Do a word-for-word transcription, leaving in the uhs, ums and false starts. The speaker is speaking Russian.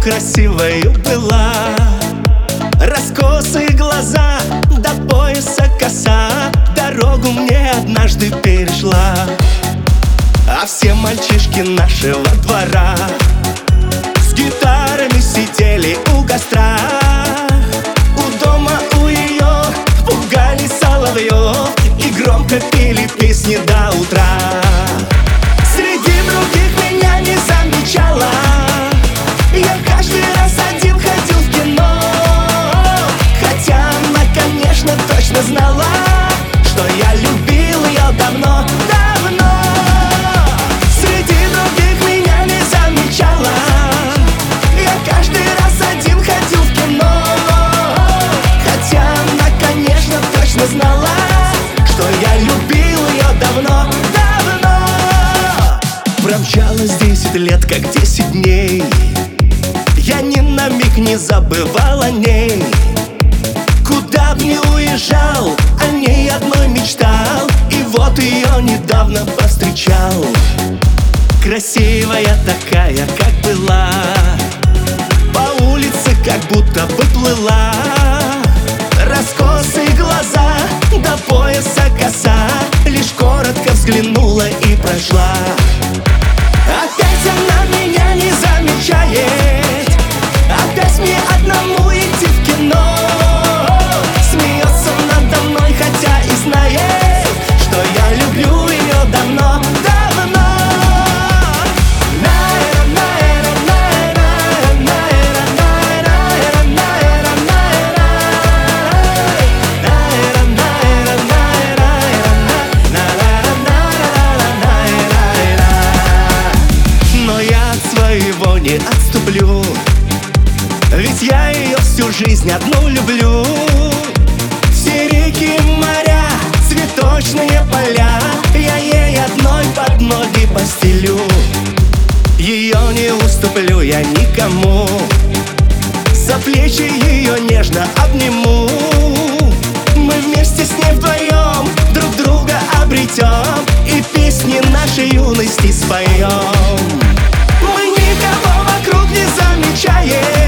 красивою была. Раскосые глаза, до пояса коса, дорогу мне однажды перешла. А все мальчишки нашего двора с гитарами сидели у костра. У дома у ее пугали соловьев и громко пели песни до утра. Среди других меня не замечала, я каждый раз один ходил в кино. Хотя она, конечно, точно знала, что я любил ее давно, давно. Среди других меня не замечала, я каждый раз один ходил в кино. Хотя она, конечно, точно знала, что я любил ее давно, давно. Промчалось десять лет, как десять дней, я ни на миг не забывал о ней. Куда б ни уезжал, о ней одной мечтал. И вот ее недавно повстречал. Красивая такая, как была, по улице как будто бы плыла. Раскосые глаза, до пояса коса, лишь коротко взглянула и прошла. Опять она меня не замечает, опять мне одному идти в кино. Смеется надо мной, хотя и знает, что я люблю ее давно, давно. Но я от своего не отступлю, ведь я ее всю жизнь одну люблю. Все реки, моря, цветочные поля, я ей одной под ноги постелю. Ее не уступлю я никому, за плечи ее нежно обниму. Мы вместе с ней вдвоем друг друга обретем и песни нашей юности споем. Мы никого вокруг не замечаем,